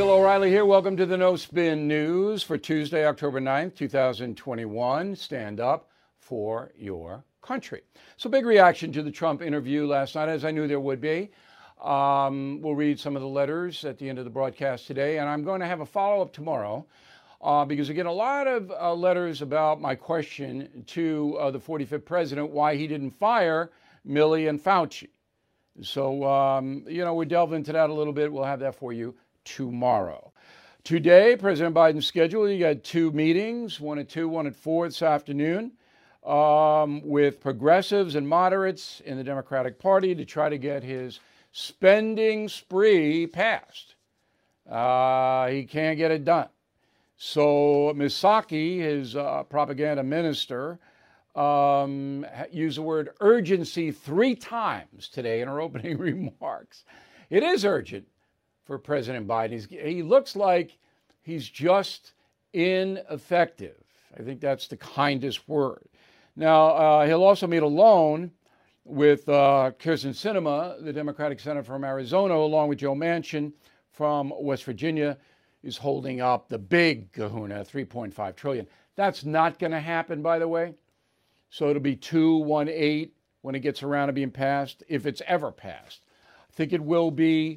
Bill O'Reilly here. Welcome to the No Spin News for Tuesday, October 9th, 2021. Stand up for your country. So big reaction to the Trump interview last night, as I knew there would be. We'll read some of the letters at the end of the broadcast today, and I'm going to have a follow-up tomorrow because I get a lot of letters about my question to the 45th president, why he didn't fire Milley and Fauci. So, we're delving into that a little bit. We'll have that for you tomorrow. Today, President Biden's schedule, you got two meetings, one at 2, one at 4 this afternoon, with progressives and moderates in the Democratic Party to try to get his spending spree passed. He can't get it done. So Ms. Psaki, his propaganda minister, used the word urgency 3 times today in her opening remarks. It is urgent for President Biden. He looks like he's just ineffective. I think that's the kindest word. Now, he'll also meet alone with Kyrsten Sinema, the Democratic senator from Arizona, along with Joe Manchin from West Virginia, is holding up the big kahuna, $3.5 trillion. That's not going to happen, by the way. So it'll be 218 when it gets around to being passed, if it's ever passed. I think it will be,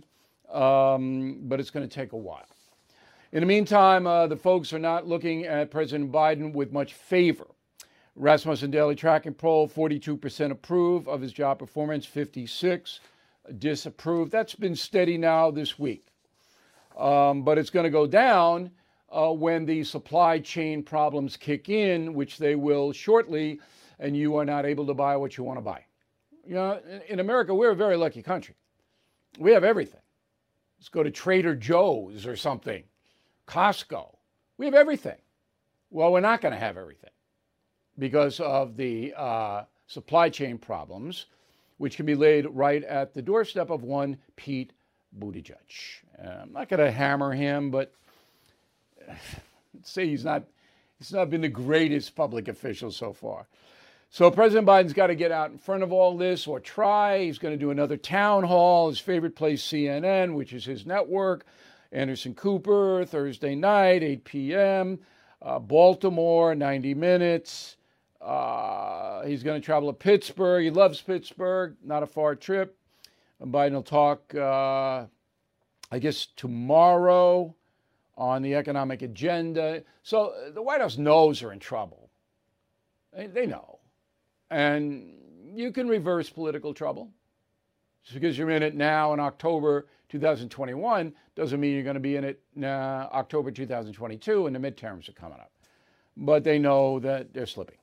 but it's going to take a while. In the meantime, the folks are not looking at President Biden with much favor. Rasmussen Daily Tracking Poll, 42% approve of his job performance, 56% disapprove. That's been steady now this week. But it's going to go down when the supply chain problems kick in, which they will shortly, and you are not able to buy what you want to buy. You know, in America, we're a very lucky country. We have everything. Let's go to Trader Joe's or something, Costco. We have everything. Well, we're not going to have everything because of the supply chain problems, which can be laid right at the doorstep of one Pete Buttigieg. I'm not going to hammer him, but say he's not been the greatest public official so far. So President Biden's got to get out in front of all this, or try. He's going to do another town hall, his favorite place, CNN, which is his network. Anderson Cooper, Thursday night, 8 p.m. Baltimore, 90 minutes. He's going to travel to Pittsburgh. He loves Pittsburgh, not a far trip. And Biden will talk, I guess, tomorrow on the economic agenda. So the White House knows they're in trouble. They know. And you can reverse political trouble. Just because you're in it now in October 2021 doesn't mean you're going to be in it now, October 2022, and the midterms are coming up. But they know that they're slipping.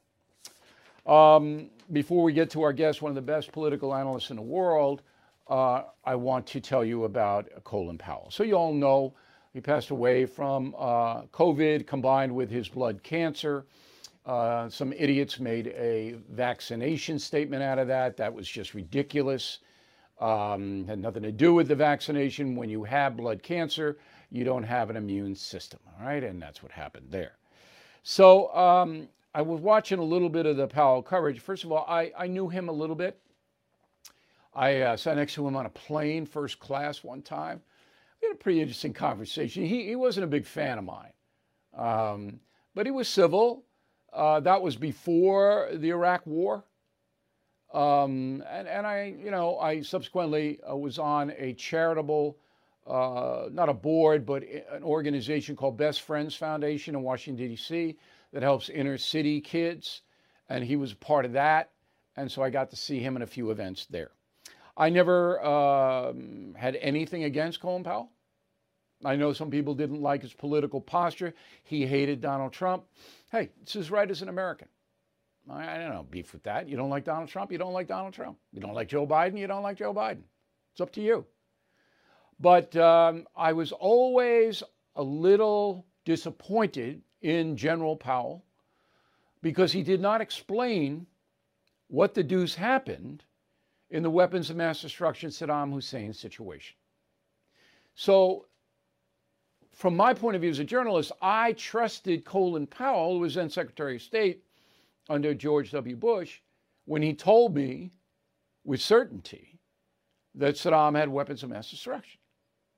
Before we get to our guest, one of the best political analysts in the world, I want to tell you about Colin Powell. So you all know he passed away from COVID combined with his blood cancer. Some idiots made a vaccination statement out of that. That was just ridiculous. Had nothing to do with the vaccination. When you have blood cancer, you don't have an immune system, all right? And that's what happened there. So I was watching a little bit of the Powell coverage. First of all, I knew him a little bit. I sat next to him on a plane, first class one time. We had a pretty interesting conversation. He wasn't a big fan of mine, but he was civil. That was before the Iraq War. And I subsequently was on a charitable, not a board, but an organization called Best Friends Foundation in Washington, D.C. that helps inner city kids. And he was a part of that. And so I got to see him in a few events there. I never had anything against Colin Powell. I know some people didn't like his political posture. He hated Donald Trump. Hey, it's his right as an American. I don't know beef with that. You don't like Donald Trump, you don't like Donald Trump. You don't like Joe Biden, you don't like Joe Biden. It's up to you. But I was always a little disappointed in General Powell because he did not explain what the deuce happened in the weapons of mass destruction Saddam Hussein situation. So from my point of view as a journalist, I trusted Colin Powell, who was then Secretary of State under George W. Bush, when he told me with certainty that Saddam had weapons of mass destruction.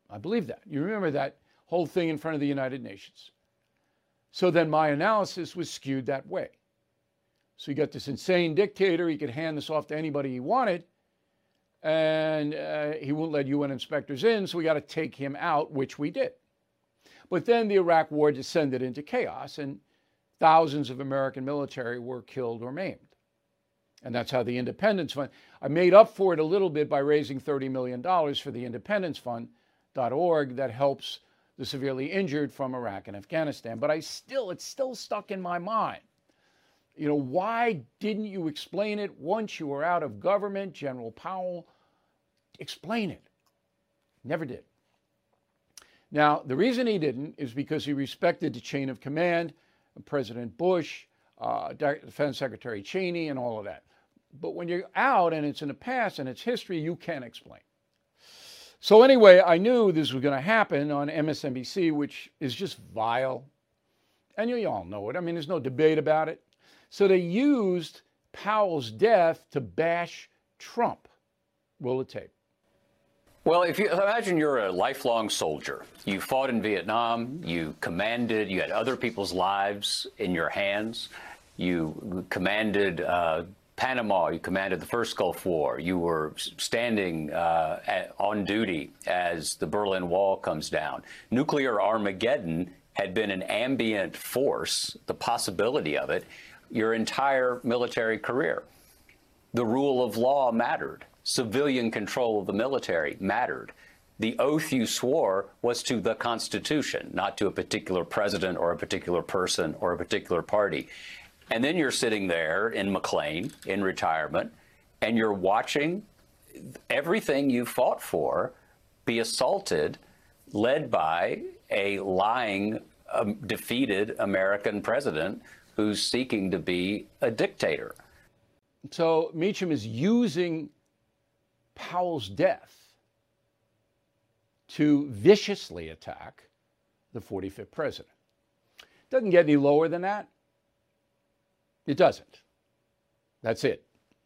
I believe that. You remember that whole thing in front of the United Nations. So then my analysis was skewed that way. So you got this insane dictator. He could hand this off to anybody he wanted, and he won't let UN inspectors in, so we got to take him out, which we did. But then the Iraq War descended into chaos, and thousands of American military were killed or maimed. And that's how the Independence Fund, I made up for it a little bit by raising $30 million for the Independence Fund.org that helps the severely injured from Iraq and Afghanistan. But it's still stuck in my mind. You know, why didn't you explain it once you were out of government, General Powell? Explain it. Never did. Now, the reason he didn't is because he respected the chain of command of President Bush, Defense Secretary Cheney, and all of that. But when you're out and it's in the past and it's history, you can't explain. So anyway, I knew this was going to happen on MSNBC, which is just vile. And you all know it. I mean, there's no debate about it. So they used Powell's death to bash Trump. Roll the tape. Well, if you imagine you're a lifelong soldier, you fought in Vietnam, you commanded, you had other people's lives in your hands, you commanded Panama, you commanded the first Gulf War, you were standing on duty as the Berlin Wall comes down. Nuclear Armageddon had been an ambient force, the possibility of it, your entire military career. The rule of law mattered. Civilian control of the military mattered. The oath you swore was to the Constitution, not to a particular president or a particular person or a particular party. And then you're sitting there in McLean, in retirement, and you're watching everything you fought for be assaulted, led by a lying, defeated American president who's seeking to be a dictator. So Meacham is using Powell's death to viciously attack the 45th president. Doesn't get any lower than that. It doesn't. That's it.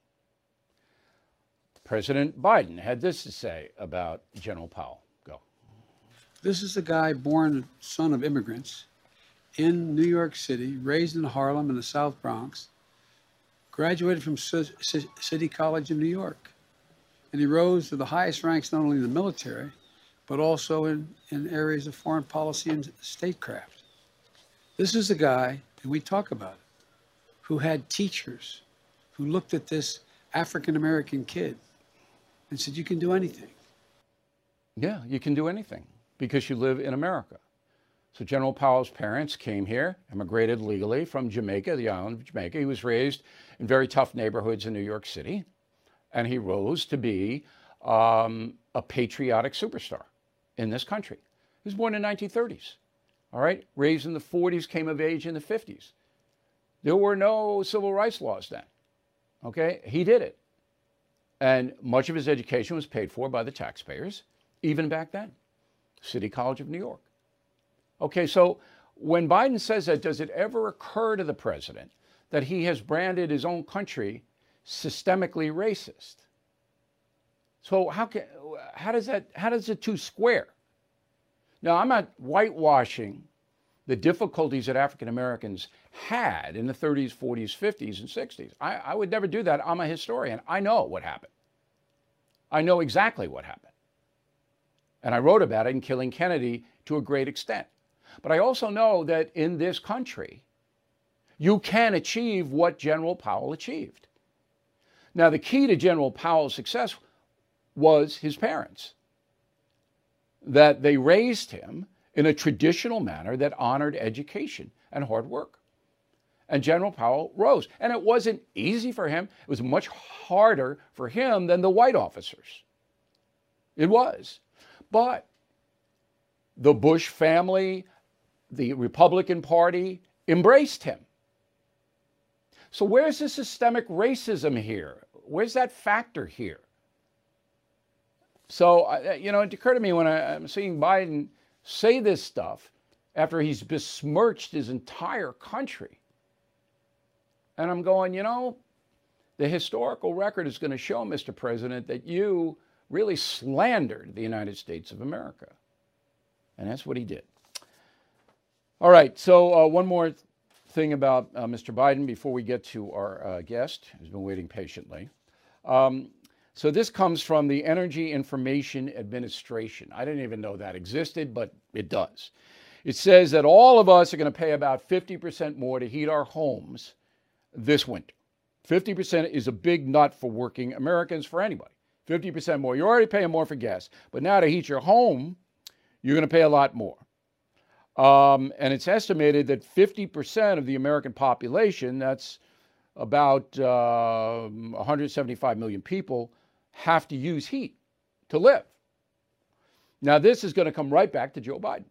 President Biden had this to say about General Powell. Go. This is a guy born son of immigrants in New York City, raised in Harlem in the South Bronx, graduated from City College in New York. And he rose to the highest ranks, not only in the military, but also in areas of foreign policy and statecraft. This is the guy, and we talk about it, who had teachers who looked at this African-American kid and said, you can do anything. Yeah, you can do anything because you live in America. So General Powell's parents came here, immigrated legally from Jamaica, the island of Jamaica. He was raised in very tough neighborhoods in New York City. And he rose to be a patriotic superstar in this country. He was born in the 1930s, all right? Raised in the 40s, came of age in the 50s. There were no civil rights laws then, okay? He did it. And much of his education was paid for by the taxpayers, even back then. City College of New York. Okay, so when Biden says that, does it ever occur to the president that he has branded his own country systemically racist? So how does the two square? Now, I'm not whitewashing the difficulties that African Americans had in the 30s, 40s, 50s, and 60s. I would never do that. I'm a historian. I know what happened. I know exactly what happened. And I wrote about it in Killing Kennedy to a great extent. But I also know that in this country, you can achieve what General Powell achieved. Now, the key to General Powell's success was his parents, that they raised him in a traditional manner that honored education and hard work. And General Powell rose. And it wasn't easy for him. It was much harder for him than the white officers. It was. But the Bush family, the Republican Party, embraced him. So where's the systemic racism here? Where's that factor here? So, it occurred to me when I'm seeing Biden say this stuff after he's besmirched his entire country. And I'm going, the historical record is going to show, Mr. President, that you really slandered the United States of America. And that's what he did. All right, so one more thing about Mr. Biden before we get to our guest, who's been waiting patiently. So this comes from the Energy Information Administration. I didn't even know that existed, but it does. It says that all of us are going to pay about 50% more to heat our homes this winter. 50% is a big nut for working Americans, for anybody. 50% more. You're already paying more for gas, but now to heat your home, you're going to pay a lot more. And it's estimated that 50% of the American population, that's about 175 million people, have to use heat to live. Now, this is going to come right back to Joe Biden,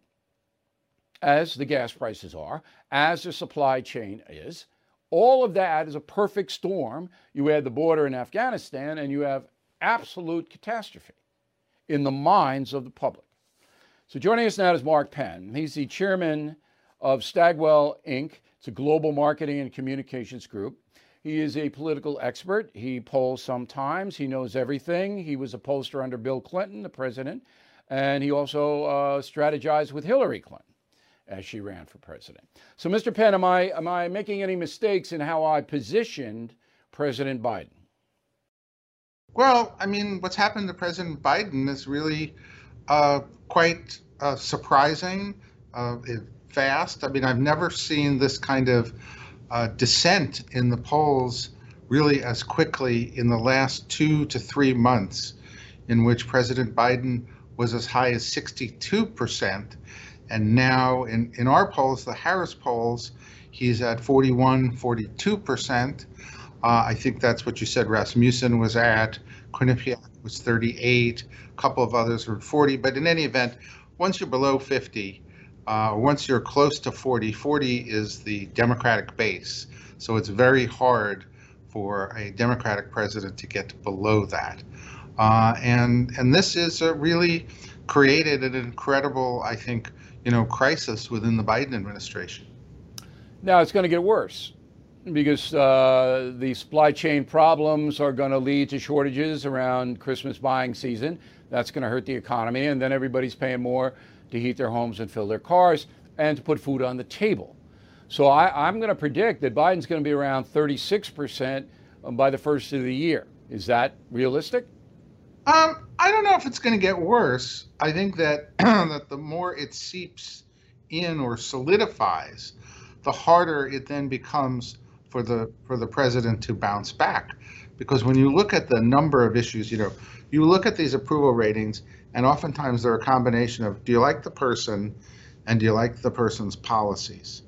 as the gas prices are, as the supply chain is. All of that is a perfect storm. You add the border in Afghanistan, and you have absolute catastrophe in the minds of the public. So joining us now is Mark Penn. He's the chairman of Stagwell Inc. It's a global marketing and communications group. He is a political expert. He polls sometimes. He knows everything. He was a pollster under Bill Clinton, the president, and he also strategized with Hillary Clinton as she ran for president. So, Mr. Penn, am I making any mistakes in how I positioned President Biden? Well, I mean, what's happened to President Biden is really quite surprising, fast. I mean, I've never seen this kind of descent in the polls really as quickly in the last 2 to 3 months, in which President Biden was as high as 62%. And now in our polls, the Harris polls, he's at 41, 42%. I think that's what you said Rasmussen was at. Quinnipiac was 38. A couple of others were 40. But in any event, once you're below 50, once you're close to 40, 40 is the Democratic base. So it's very hard for a Democratic president to get below that. And this is really created an incredible, I think, crisis within the Biden administration. Now it's going to get worse because the supply chain problems are going to lead to shortages around Christmas buying season. That's going to hurt the economy, and then everybody's paying more to heat their homes and fill their cars and to put food on the table. So I'm going to predict that Biden's going to be around 36% by the first of the year. Is that realistic? I don't know if it's going to get worse. I think that that the more it seeps in or solidifies, the harder it then becomes for the president to bounce back. Because when you look at the number of issues, you look at these approval ratings, and oftentimes they're a combination of, do you like the person, and do you like the person's policies?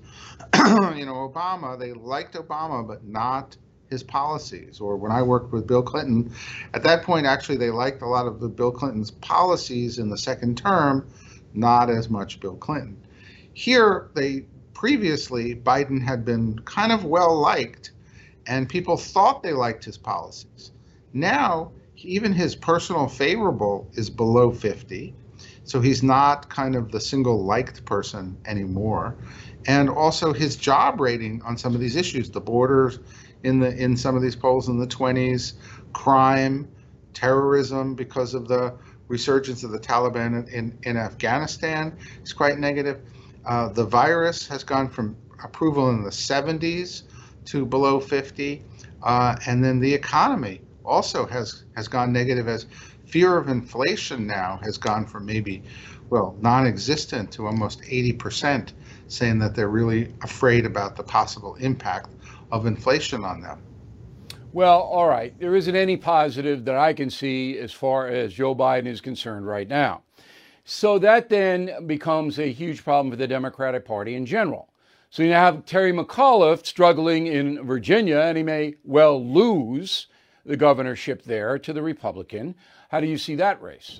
Obama, they liked Obama, but not his policies. Or when I worked with Bill Clinton, at that point, actually, they liked a lot of the Bill Clinton's policies in the second term, not as much Bill Clinton. Here, previously, Biden had been kind of well liked, and people thought they liked his policies. Now, even his personal favorable is below 50, so he's not kind of the single liked person anymore. And also his job rating on some of these issues, the borders in some of these polls in the 20s, crime, terrorism because of the resurgence of the Taliban in Afghanistan is quite negative. The virus has gone from approval in the 70s to below 50. And then the economy also has gone negative, as fear of inflation now has gone from maybe, non-existent to almost 80%, saying that they're really afraid about the possible impact of inflation on them. Well, all right. There isn't any positive that I can see as far as Joe Biden is concerned right now. So that then becomes a huge problem for the Democratic Party in general. So you have Terry McAuliffe struggling in Virginia, and he may well lose the governorship there to the Republican. How do you see that race?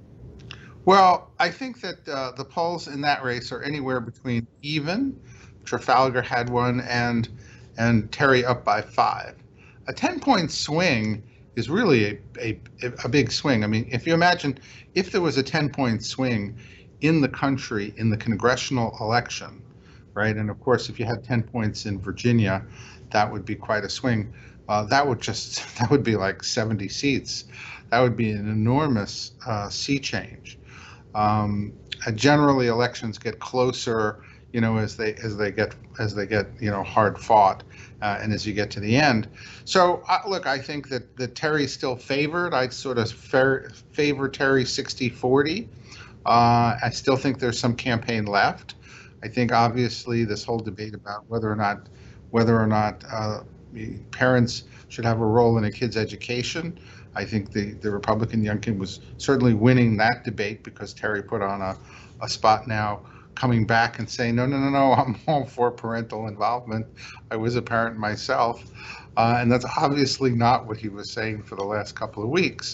Well, I think that the polls in that race are anywhere between even. Trafalgar had one, and Terry up by 5. A 10-point swing is really a big swing. I mean, if you imagine if there was a 10-point swing in the country in the congressional election, right? And of course, if you had 10 points in Virginia, that would be quite a swing. That would be like 70 seats. That would be an enormous sea change. Generally, elections get closer, as they get hard fought, and as you get to the end. So look, I think that Terry's still favored. I'd sort of favor Terry 60-40. I still think there's some campaign left. I think obviously this whole debate about whether or not parents should have a role in a kid's education. I think the Republican Youngkin was certainly winning that debate because Terry put on a spot now coming back and saying, no, I'm all for parental involvement. I was a parent myself. And that's obviously not what he was saying for the last couple of weeks.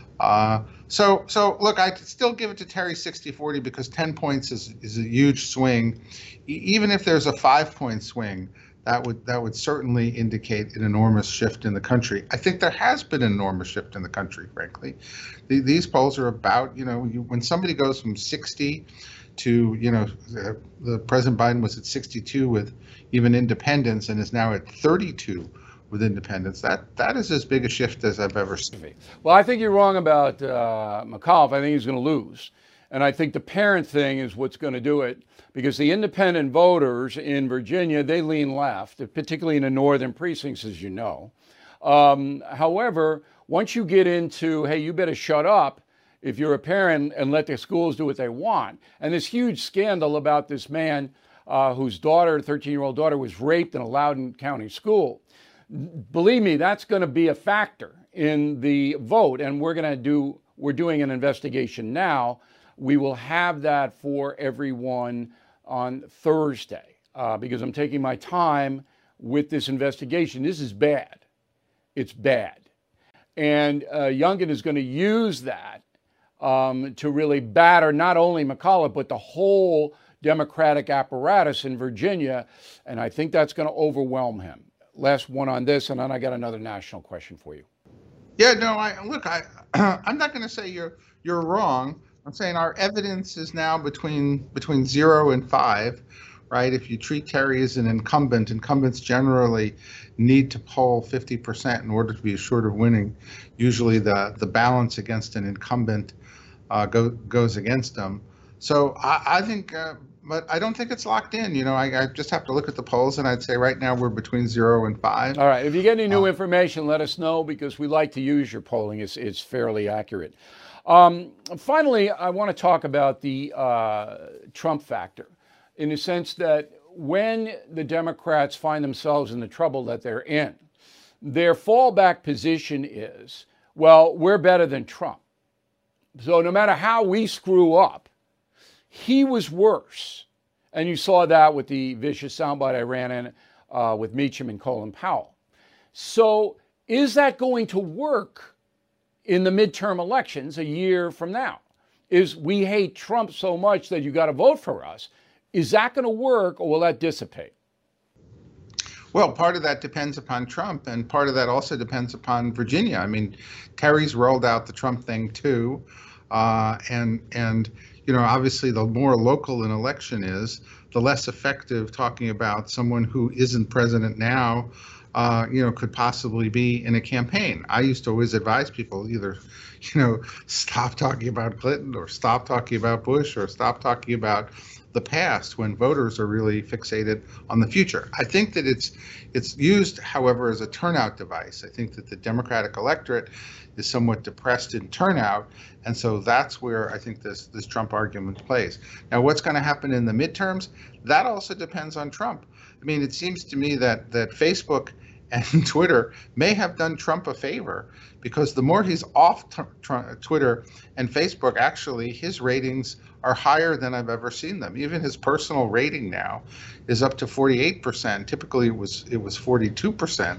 So look, I still give it to Terry 60-40 because 10 points is a huge swing. Even if there's a 5-point swing, that would certainly indicate an enormous shift in the country. I think there has been an enormous shift in the country, frankly. These polls are about, when somebody goes from 60 to, the President Biden was at 62 with even independents and is now at 32 with independents. That is as big a shift as I've ever seen. Well, I think you're wrong about McAuliffe. I think he's going to lose. And I think the parent thing is what's going to do it, because the independent voters in Virginia, they lean left, particularly in the northern precincts, as you know. However, once you get into, hey, you better shut up if you're a parent and let the schools do what they want. And this huge scandal about this man whose daughter, 13-year-old daughter, was raped in a Loudoun County school. Believe me, that's going to be a factor in the vote. And we're doing an investigation now. We will have that for everyone on Thursday because I'm taking my time with this investigation. This is bad. It's bad. And Youngkin is going to use that to really batter not only McAuliffe, but the whole Democratic apparatus in Virginia. And I think that's going to overwhelm him. Last one on this, and then I got another national question for you. Yeah, no, I'm not going to say you're wrong. I'm saying our evidence is now between 0 and 5, right? If you treat Terry as an incumbent, incumbents generally need to poll 50% in order to be assured of winning. Usually the balance against an incumbent goes against them. So I think, but I don't think it's locked in. I just have to look at the polls, and I'd say right now we're between 0 and 5. All right. If you get any new information, let us know because we like to use your polling. It's fairly accurate. Finally, I want to talk about the Trump factor in the sense that when the Democrats find themselves in the trouble that they're in, their fallback position is, well, we're better than Trump. So no matter how we screw up, he was worse. And you saw that with the vicious soundbite I ran in with Meacham and Colin Powell. So is that going to work in the midterm elections a year from now? Is we hate Trump so much that you got to vote for us. Is that going to work, or will that dissipate? Well, part of that depends upon Trump, and part of that also depends upon Virginia. I mean, Terry's rolled out the Trump thing too, and obviously the more local an election is, the less effective talking about someone who isn't president now, could possibly be in a campaign. I used to always advise people either, stop talking about Clinton or stop talking about Bush or stop talking about the past when voters are really fixated on the future. I think that it's used, however, as a turnout device. I think that the Democratic electorate is somewhat depressed in turnout, and so that's where I think this Trump argument plays. Now, what's going to happen in the midterms? That also depends on Trump. I mean, it seems to me that Facebook and Twitter may have done Trump a favor because the more he's off Twitter and Facebook, actually his ratings are higher than I've ever seen them. Even his personal rating now is up to 48%. Typically it was 42%.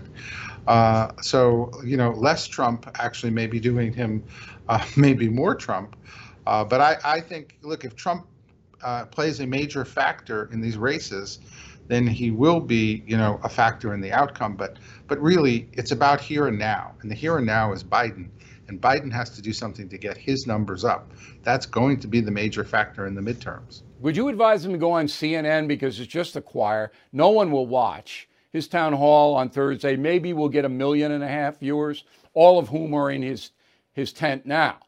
So less Trump actually may be doing him maybe more Trump. But I think, look, if Trump plays a major factor in these races, then he will be, a factor in the outcome. But really, it's about here and now. And the here and now is Biden. And Biden has to do something to get his numbers up. That's going to be the major factor in the midterms. Would you advise him to go on CNN because it's just a choir? No one will watch. His town hall on Thursday maybe will get 1.5 million viewers, all of whom are in his tent now.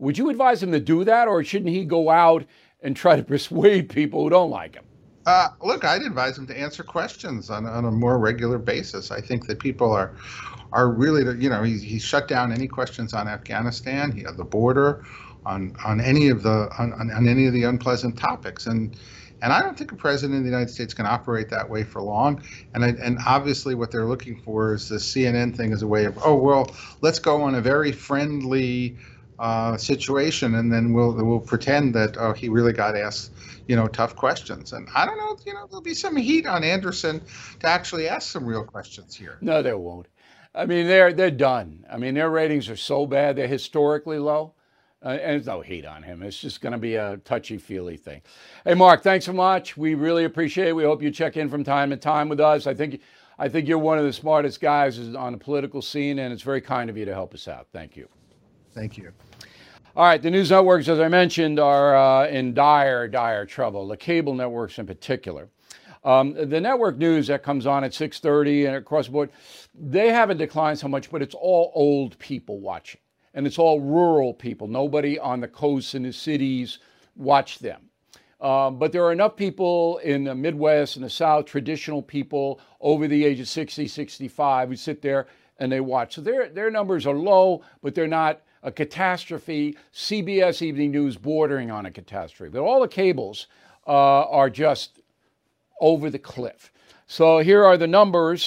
Would you advise him to do that, or shouldn't he go out and try to persuade people who don't like him? Look, I'd advise him to answer questions on a more regular basis. I think that people are really, he shut down any questions on Afghanistan, the border, on any of the unpleasant topics, and I don't think a president of the United States can operate that way for long. And obviously, what they're looking for is the CNN thing as a way of, oh well, let's go on a very friendly situation, and then we'll pretend that he really got asked tough questions. And I don't know, there'll be some heat on Anderson to actually ask some real questions here. No, there won't. I mean, they're done. I mean, their ratings are so bad; they're historically low. And there's no heat on him. It's just going to be a touchy-feely thing. Hey, Mark, thanks so much. We really appreciate it. We hope you check in from time to time with us. I think you're one of the smartest guys on the political scene, and it's very kind of you to help us out. Thank you. Thank you. All right, the news networks, as I mentioned, are in dire trouble, the cable networks in particular. The network news that comes on at 6:30 and across the board, they haven't declined so much, but it's all old people watching. And it's all rural people. Nobody on the coast and the cities watch them. But there are enough people in the Midwest and the South, traditional people over the age of 60, 65, who sit there and they watch. So their numbers are low, but they're not a catastrophe. CBS Evening News bordering on a catastrophe. But all the cables are just over the cliff. So here are the numbers.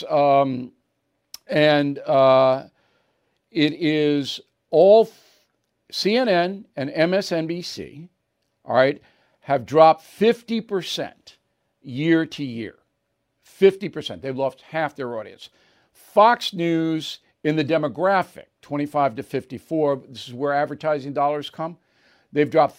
It is all CNN and MSNBC, all right, have dropped 50% year to year. 50%. They've lost half their audience. Fox News in the demographic, 25 to 54, this is where advertising dollars come, they've dropped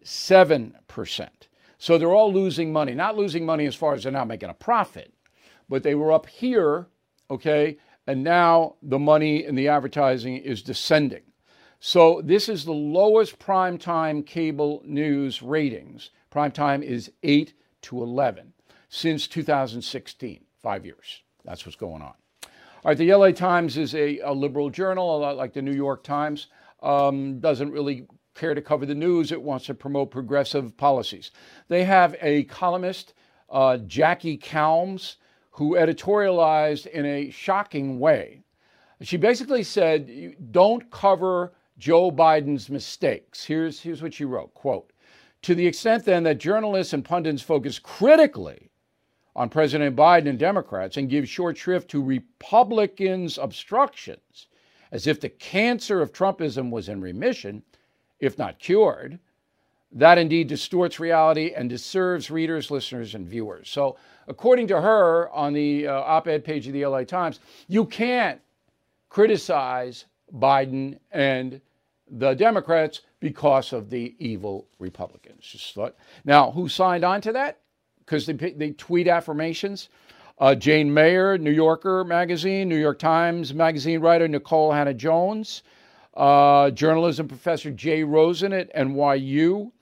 37%. So they're all losing money. Not losing money as far as they're not making a profit, but they were up here, okay, and now the money in the advertising is descending. So this is the lowest primetime cable news ratings. Primetime is 8 to 11 since 2016, 5 years. That's what's going on. All right, the LA Times is a liberal journal, a lot like the New York Times. Doesn't really care to cover the news. It wants to promote progressive policies. They have a columnist, Jackie Calmes, who editorialized in a shocking way. She basically said, don't cover Joe Biden's mistakes. Here's what she wrote, quote, to the extent then that journalists and pundits focus critically on President Biden and Democrats and give short shrift to Republicans' obstructions, as if the cancer of Trumpism was in remission, if not cured, that indeed distorts reality and deserves readers, listeners, and viewers. So according to her, on the op-ed page of the LA Times, you can't criticize Biden and the Democrats because of the evil Republicans. Just thought. Now, who signed on to that? Because they tweet affirmations. Jane Mayer, New Yorker magazine, New York Times magazine writer Nicole Hannah-Jones, journalism professor Jay Rosen at NYU,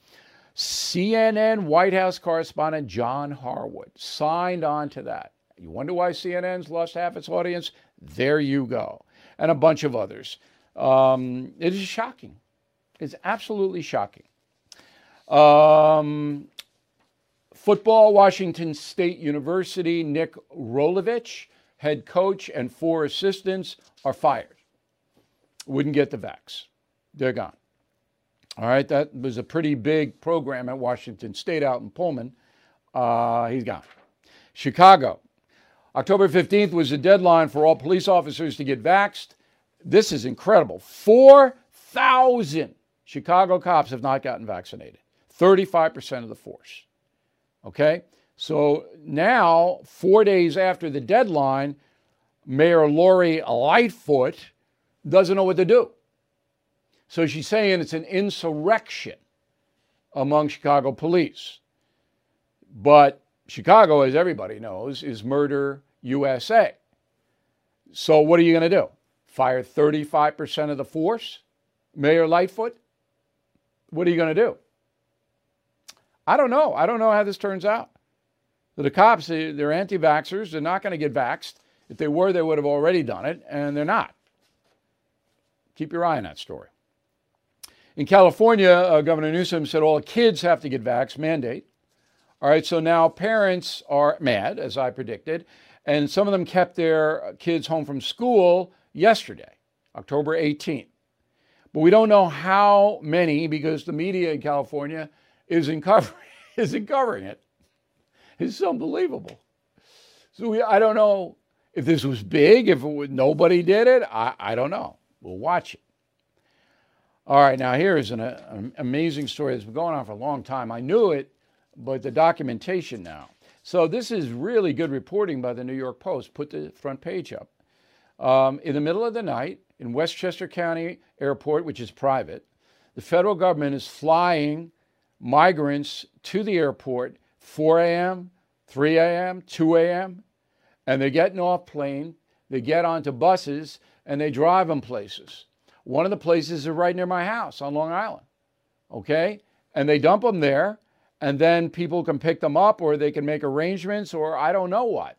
CNN White House correspondent John Harwood signed on to that. You wonder why CNN's lost half its audience? There you go. And a bunch of others. It is shocking. It's absolutely shocking. Football, Washington State University, Nick Rolovich, head coach, and 4 assistants are fired. Wouldn't get the vax. They're gone. All right, that was a pretty big program at Washington State out in Pullman. He's gone. Chicago, October 15th was the deadline for all police officers to get vaxxed. This is incredible. 4,000 Chicago cops have not gotten vaccinated. 35% of the force. Okay? So now, 4 days after the deadline, Mayor Lori Lightfoot doesn't know what to do. So she's saying it's an insurrection among Chicago police. But Chicago, as everybody knows, is murder USA. So what are you going to do? Fire 35% of the force? Mayor Lightfoot? What are you going to do? I don't know. I don't know how this turns out. The cops, they're anti-vaxxers. They're not going to get vaxxed. If they were, they would have already done it, and they're not. Keep your eye on that story. In California, Governor Newsom said all the kids have to get vaxxed, mandate. All right, so now parents are mad, as I predicted, and some of them kept their kids home from school yesterday, October 18th. But we don't know how many because the media in California isn't covering it. It's unbelievable. So I don't know if this was big, if nobody did it. I don't know. We'll watch it. All right, now here is an amazing story that's been going on for a long time. I knew it, but the documentation now. So this is really good reporting by the New York Post. Put the front page up. In the middle of the night in Westchester County Airport, which is private, the federal government is flying migrants to the airport 4 a.m., 3 a.m., 2 a.m., and they're getting off plane, they get onto buses, and they drive them places. One of the places is right near my house on Long Island, okay? And they dump them there, and then people can pick them up or they can make arrangements or I don't know what.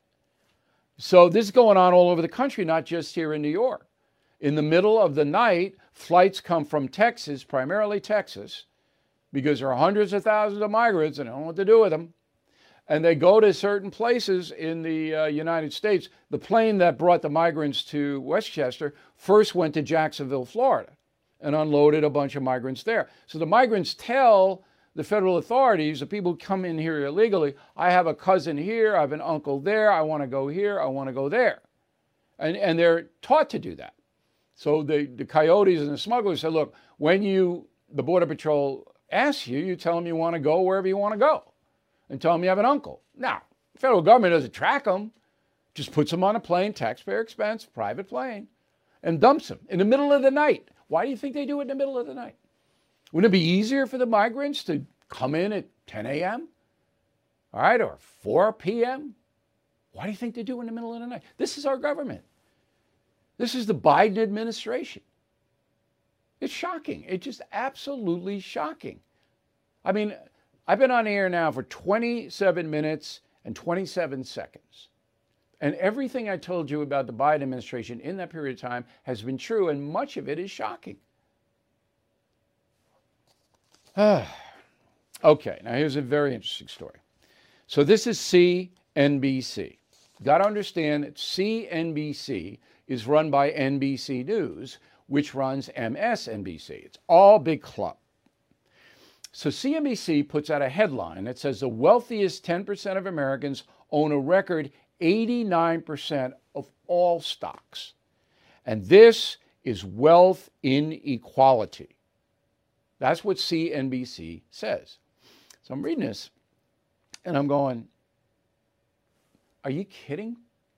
So this is going on all over the country, not just here in New York. In the middle of the night, flights come from Texas, primarily Texas, because there are hundreds of thousands of migrants and they don't know what to do with them. And they go to certain places in the United States. The plane that brought the migrants to Westchester first went to Jacksonville, Florida, and unloaded a bunch of migrants there. So the migrants tell the federal authorities, the people who come in here illegally, I have a cousin here, I have an uncle there, I want to go here, I want to go there. And they're taught to do that. So the coyotes and the smugglers say, look, when the Border Patrol asks you, you tell them you want to go wherever you want to go. And tell them you have an uncle. Now, the federal government doesn't track them, just puts them on a plane, taxpayer expense, private plane, and dumps them in the middle of the night. Why do you think they do it in the middle of the night? Wouldn't it be easier for the migrants to come in at 10 a.m., all right, or 4 p.m.? Why do you think they do it in the middle of the night? This is our government. This is the Biden administration. It's shocking. It's just absolutely shocking. I mean, I've been on air now for 27 minutes and 27 seconds. And everything I told you about the Biden administration in that period of time has been true, and much of it is shocking. Okay, now here's a very interesting story. So this is CNBC. Got to understand that CNBC is run by NBC News, which runs MSNBC. It's all big club. So CNBC puts out a headline that says the wealthiest 10% of Americans own a record 89% of all stocks. And this is wealth inequality. That's what CNBC says. So I'm reading this and I'm going, are you kidding?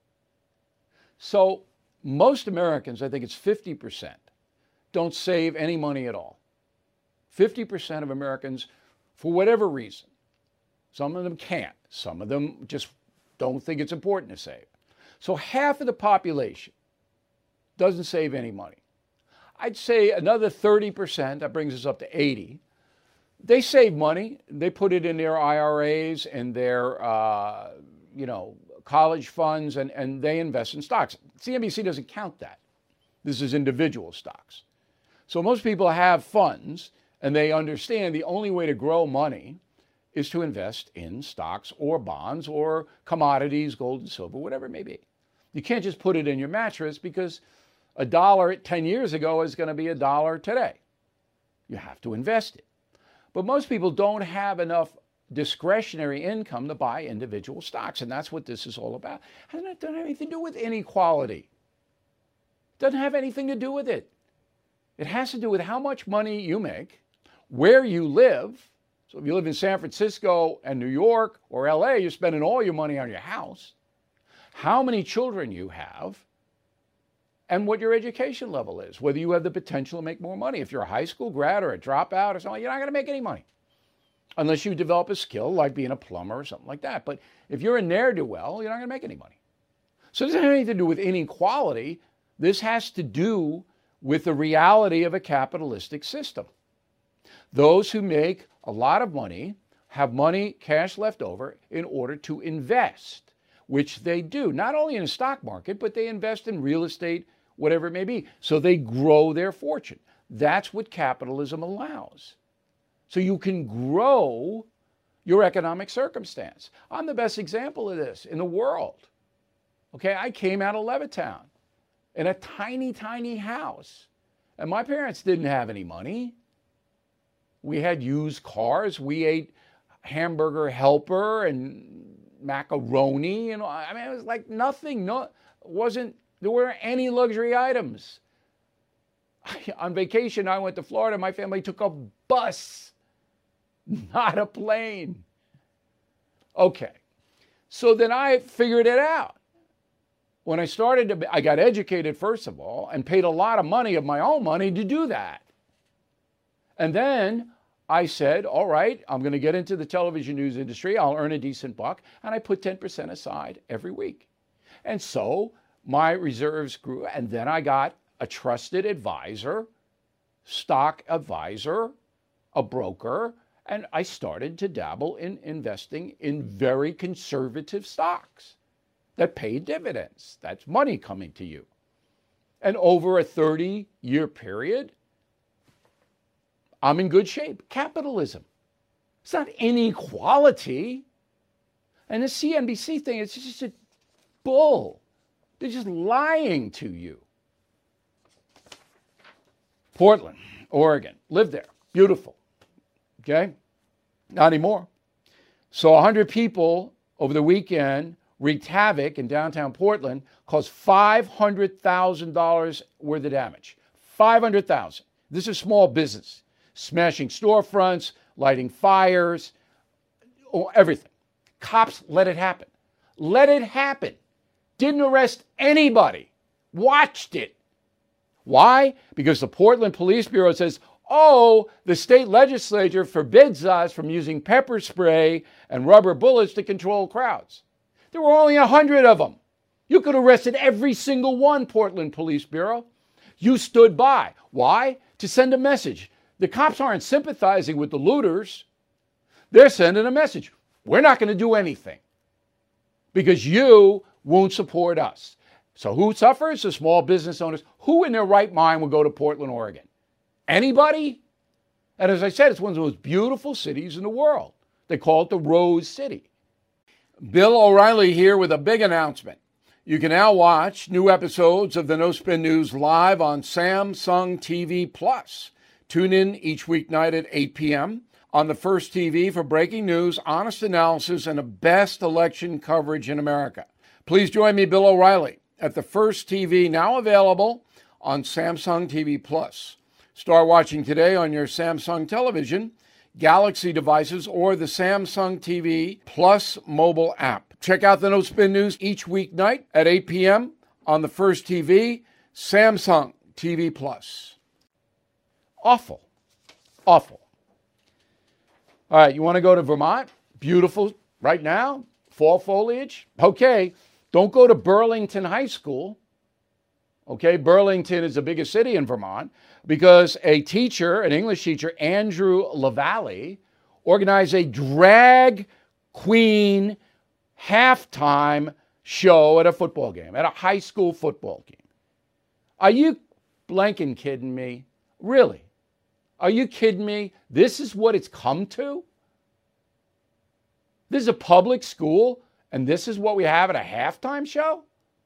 So most Americans, I think it's 50%, don't save any money at all. 50% of Americans, for whatever reason, some of them can't, some of them just don't think it's important to save. So half of the population doesn't save any money. I'd say another 30%, that brings us up to 80, they save money. They put it in their IRAs and their, college funds, and they invest in stocks. CNBC doesn't count that. This is individual stocks. So most people have funds, and they understand the only way to grow money is to invest in stocks or bonds or commodities, gold and silver, whatever it may be. You can't just put it in your mattress because $1 10 years ago is going to be $1 today. You have to invest it. But most people don't have enough discretionary income to buy individual stocks, and that's what this is all about. And it doesn't have anything to do with inequality. It doesn't have anything to do with it. It has to do with how much money you make, where you live. So if you live in San Francisco and New York or LA, you're spending all your money on your house, how many children you have, and what your education level is, whether you have the potential to make more money. If you're a high school grad or a dropout or something, you're not going to make any money unless you develop a skill like being a plumber or something like that. But if you're a ne'er-do-well, you're not going to make any money. So it doesn't have anything to do with inequality. This has to do with the reality of a capitalistic system. Those who make a lot of money have money, cash left over in order to invest, which they do, not only in the stock market, but they invest in real estate, whatever it may be. So they grow their fortune. That's what capitalism allows. So you can grow your economic circumstance. I'm the best example of this in the world. Okay, I came out of Levittown in a tiny, tiny house. And my parents didn't have any money. We had used cars. We ate hamburger helper and macaroni. And I mean, it was like nothing. There weren't any luxury items. On vacation, I went to Florida. My family took a bus, not a plane. Okay. So then I figured it out. When I started I got educated, first of all, and paid a lot of money of my own money to do that. And then I said, all right, I'm going to get into the television news industry. I'll earn a decent buck. And I put 10% aside every week. And so my reserves grew. And then I got a trusted advisor, stock advisor, a broker, and I started to dabble in investing in very conservative stocks that pay dividends. That's money coming to you. And over a 30-year period, I'm in good shape. Capitalism. It's not inequality. And the CNBC thing, it's just a bull. They're just lying to you. Portland, Oregon. Lived there. Beautiful. Okay? Not anymore. So 100 people over the weekend wreaked havoc in downtown Portland, caused $500,000 worth of damage. $500,000. This is small business. Smashing storefronts, lighting fires, everything. Cops let it happen. Let it happen. Didn't arrest anybody. Watched it. Why? Because the Portland Police Bureau says, oh, the state legislature forbids us from using pepper spray and rubber bullets to control crowds. There were only 100 of them. You could have arrested every single one, Portland Police Bureau. You stood by. Why? To send a message. The cops aren't sympathizing with the looters. They're sending a message. We're not going to do anything because you won't support us. So who suffers? The small business owners. Who in their right mind would go to Portland, Oregon? Anybody? And as I said, it's one of the most beautiful cities in the world. They call it the Rose City. Bill O'Reilly here with a big announcement. You can now watch new episodes of the No Spin News live on Samsung TV Plus. Tune in each weeknight at 8 p.m. on the First TV for breaking news, honest analysis, and the best election coverage in America. Please join me, Bill O'Reilly, at the First TV, now available on Samsung TV Plus. Start watching today on your Samsung television, Galaxy devices, or the Samsung TV Plus mobile app. Check out the No Spin News each weeknight at 8 p.m. on the First TV, Samsung TV Plus. Awful. Awful. All right, you want to go to Vermont? Beautiful right now, fall foliage. Okay, don't go to Burlington High School. Okay, Burlington is the biggest city in Vermont because a teacher, an English teacher, Andrew LaValle, organized a drag queen halftime show at a football game, at a high school football game. Are you blanking kidding me? Really? Are you kidding me? This is what it's come to? This is a public school, and this is what we have at a halftime show?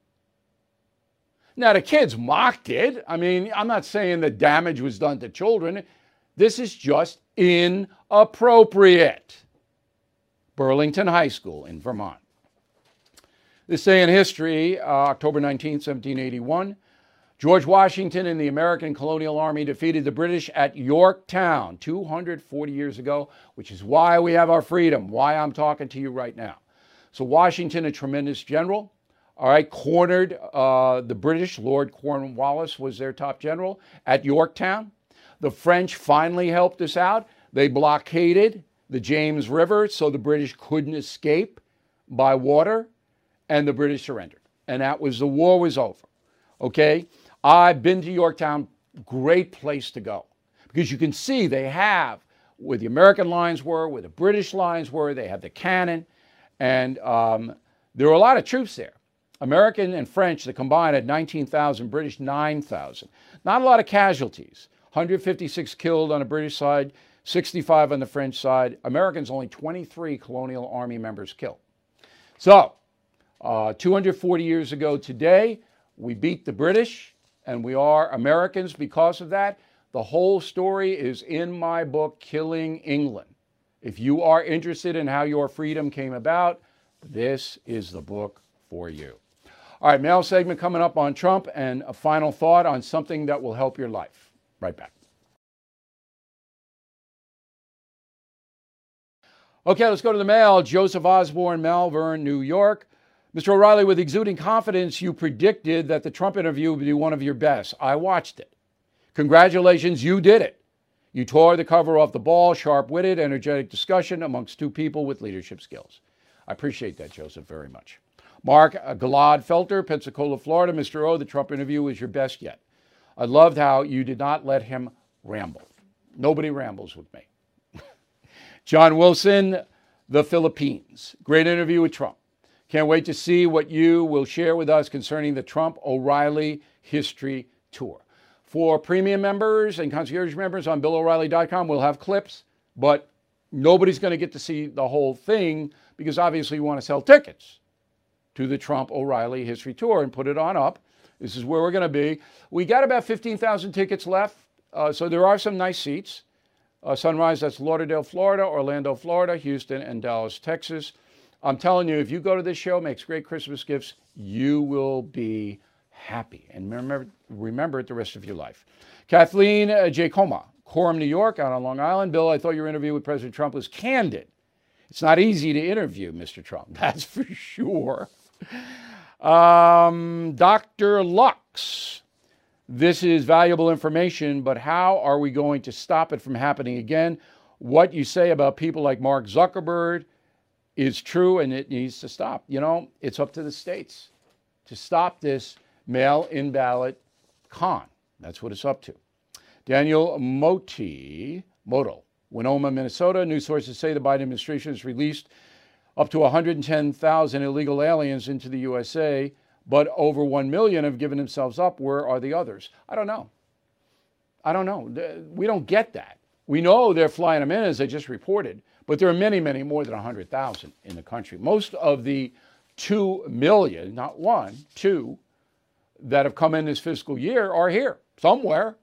Now, the kids mocked it. I mean, I'm not saying the damage was done to children. This is just inappropriate. Burlington High School in Vermont. This day in history, October 19, 1781, George Washington and the American Colonial Army defeated the British at Yorktown 240 years ago, which is why we have our freedom, why I'm talking to you right now. So Washington, a tremendous general, all right, cornered the British. Lord Cornwallis was their top general at Yorktown. The French finally helped us out. They blockaded the James River so the British couldn't escape by water, and the British surrendered. And that was, the war was over, okay? I've been to Yorktown, great place to go, because you can see they have, where the American lines were, where the British lines were, they have the cannon, and there were a lot of troops there. American and French, the combined had 19,000, British 9,000. Not a lot of casualties. 156 killed on the British side, 65 on the French side. Americans, only 23 colonial army members killed. So, 240 years ago today, we beat the British, and we are Americans because of that. The whole story is in my book, Killing England. If you are interested in how your freedom came about, this is the book for you. All right, mail segment coming up on Trump, and a final thought on something that will help your life. Right back. Okay, let's go to the mail. Joseph Osborne, Malvern, New York. Mr. O'Reilly, with exuding confidence, you predicted that the Trump interview would be one of your best. I watched it. Congratulations, you did it. You tore the cover off the ball, sharp-witted, energetic discussion amongst two people with leadership skills. I appreciate that, Joseph, very much. Mark Gladfelter, Pensacola, Florida. Mr. O, the Trump interview was your best yet. I loved how you did not let him ramble. Nobody rambles with me. John Wilson, the Philippines. Great interview with Trump. Can't wait to see what you will share with us concerning the Trump O'Reilly History Tour. For premium members and concierge members on BillO'Reilly.com, we'll have clips, but nobody's going to get to see the whole thing because obviously you want to sell tickets to the Trump O'Reilly History Tour and put it on up. This is where we're going to be. We got about 15,000 tickets left, so there are some nice seats. Sunrise, that's Lauderdale, Florida, Orlando, Florida, Houston, and Dallas, Texas. I'm telling you, if you go to this show, makes great Christmas gifts, you will be happy. And remember it the rest of your life. Kathleen Jacoma, Coram, New York, out on Long Island. Bill, I thought your interview with President Trump was candid. It's not easy to interview Mr. Trump, that's for sure. Dr. Lux, this is valuable information, but how are we going to stop it from happening again? What you say about people like Mark Zuckerberg is true, and it needs to stop. You know, it's up to the states to stop this mail-in ballot con. That's what it's up to. Daniel Moto, Winoma, Minnesota. News sources say the Biden administration has released up to 110,000 illegal aliens into the USA, but over 1 million have given themselves up. Where are the others? I don't know. We don't get that. We know they're flying them in, as they just reported, but there are many, many more than 100,000 in the country. Most of the 2 million, not 1, 2, that have come in this fiscal year are here somewhere.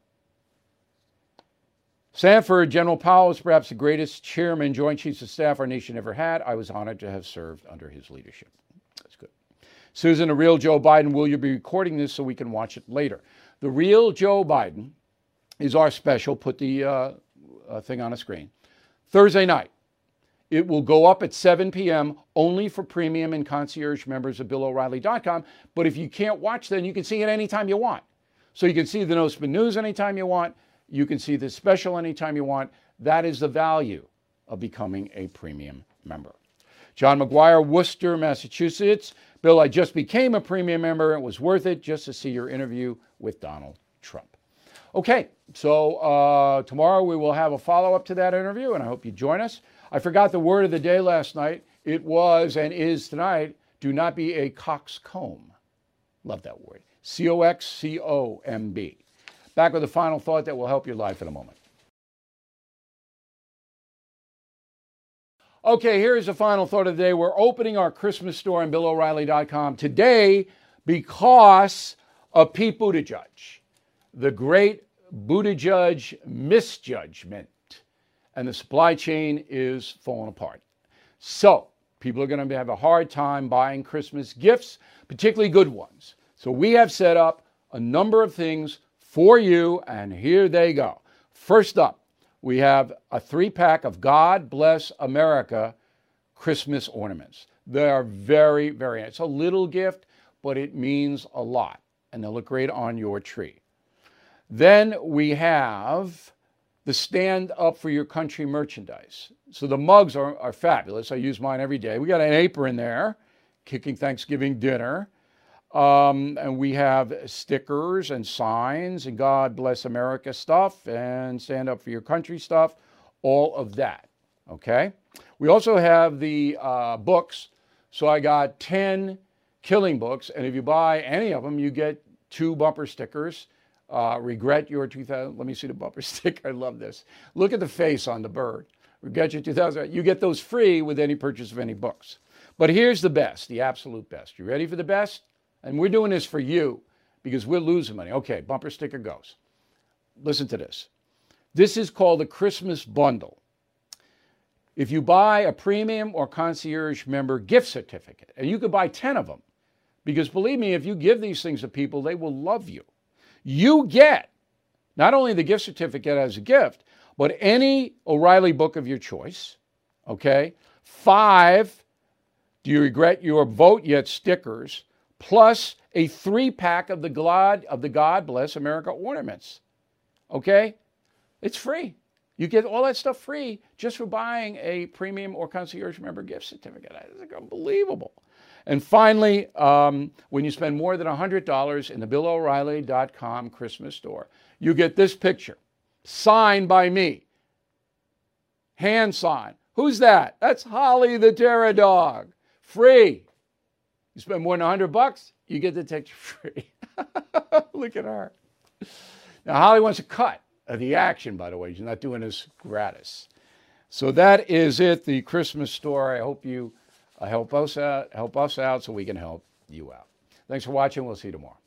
Sanford, General Powell is perhaps the greatest chairman, Joint Chiefs of Staff our nation ever had. I was honored to have served under his leadership. That's good. Susan, the real Joe Biden, will you be recording this so we can watch it later? The real Joe Biden is our special. Put the thing on a screen. Thursday night. It will go up at 7 p.m. only for premium and concierge members of BillO'Reilly.com. But if you can't watch, then you can see it anytime you want. So you can see the No Spin News anytime you want. You can see this special anytime you want. That is the value of becoming a premium member. John McGuire, Worcester, Massachusetts. Bill, I just became a premium member. It was worth it just to see your interview with Donald Trump. Okay, so tomorrow we will have a follow-up to that interview, and I hope you join us. I forgot the word of the day last night. It was and is tonight, do not be a coxcomb. Love that word. C-O-X-C-O-M-B. Back with a final thought that will help your life in a moment. Okay, here's the final thought of the day. We're opening our Christmas store on BillO'Reilly.com today because of Pete Buttigieg, the great Buttigieg misjudgment. And the supply chain is falling apart. So people are going to have a hard time buying Christmas gifts, particularly good ones. So we have set up a number of things for you, and here they go. First up, we have a 3-pack of God Bless America Christmas ornaments. They are very, very nice. It's a little gift, but it means a lot, and they'll look great on your tree. Then we have the Stand Up for Your Country merchandise. So the mugs are fabulous. I use mine every day. We got an apron there, kicking Thanksgiving dinner. And we have stickers and signs and God Bless America stuff and Stand Up for Your Country stuff, all of that, okay? We also have the books. So I got 10 killing books, and if you buy any of them, you get 2 bumper stickers. regret your 2000. Let me see the bumper sticker. I love this. Look at the face on the bird. Regret your 2000. You get those free with any purchase of any books. But here's the best, the absolute best. You ready for the best? And we're doing this for you because we're losing money. Okay, bumper sticker goes. Listen to this. This is called a Christmas bundle. If you buy a premium or concierge member gift certificate, and you could buy 10 of them, because believe me, if you give these things to people, they will love you. You get not only the gift certificate as a gift, but any O'Reilly book of your choice, okay? 5, do you regret your vote yet stickers, plus a 3-pack of the God Bless America ornaments, okay? It's free. You get all that stuff free just for buying a premium or concierge member gift certificate. It's unbelievable. And finally, when you spend more than $100 in the BillO'Reilly.com Christmas store, you get this picture, signed by me, hand signed. Who's that? That's Holly the Terror Dog. Free. You spend more than $100, you get the picture free. Look at her. Now, Holly wants a cut of the action, by the way. She's not doing this gratis. So that is it, the Christmas story. I hope you help us out so we can help you out. Thanks for watching. We'll see you tomorrow.